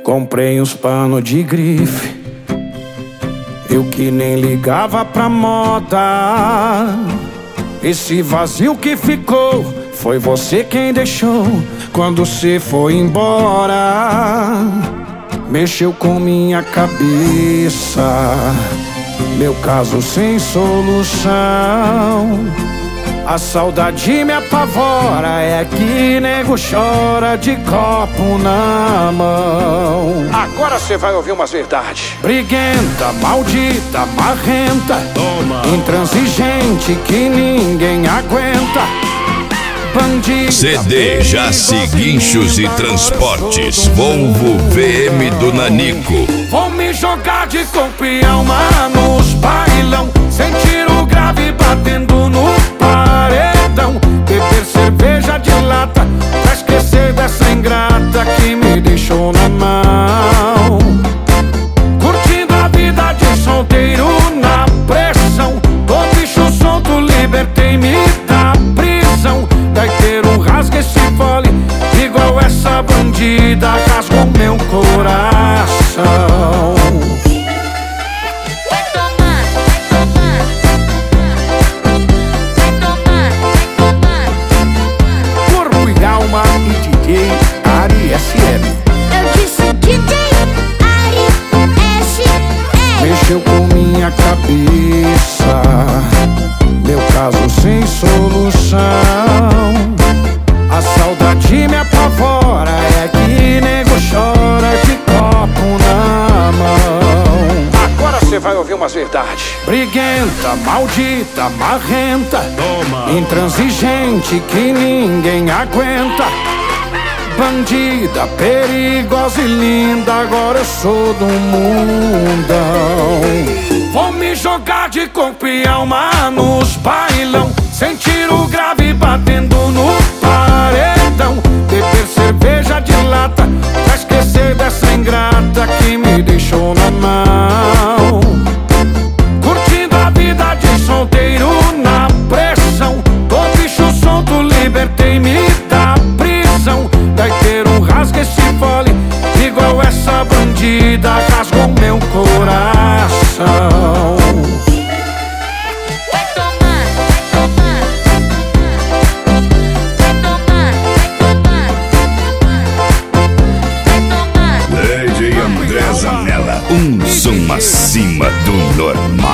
Comprei uns panos de grife, eu que nem ligava pra moda. Esse vazio que ficou foi você quem deixou quando cê foi embora. Mexeu com minha cabeça, meu caso sem solução. A saudade me apavora, é que nego chora de copo na mão. Agora cê vai ouvir umas verdades. Briguenta, maldita, marrenta, toma. Intransigente que ninguém aguenta. Bandida, CD Jaci Guinchos e Transportes, Volvo VM do Nanico. Vou me jogar de corpo e alma nos bailão, sentir o grave batendo no paredão. Beber cerveja de lata pra esquecer dessa ingrata que me deixou na mão. Curtindo a vida de solteiro na pressão, tô bicho solto, libertei-me da prisão. Daí ter um rasga esse fole, igual essa bandida rasgou meu coração. Vai tomar, vai tomar. Vai tomar, vai tomar. Corpo e alma e DJ Ari SM. Eu disse DJ Ari SM. Mexeu com minha cabeça, meu caso sem solução. A saudade me apavora, é que nego chora de copo na mão. Agora cê vai ouvir umas verdades. Briguenta, maldita, marrenta, toma. Intransigente que ninguém aguenta. Bandida, perigosa e linda, agora eu sou do mundão. Vou me jogar de corpo e alma nos bailão, sentir o grave batendo no paredão. Beber cerveja de lata pra esquecer dessa ingrata que me deixou na mão. Curtindo a vida de solteiro na pressão, tô bicho solto, libertei-me da prisão. Daí ter um rasga esse fole, igual essa bandida rasgou meu coração. Vai tomar, vai tomar. Vai tomar, vai tomar. Lady André Zanella, um som acima do normal.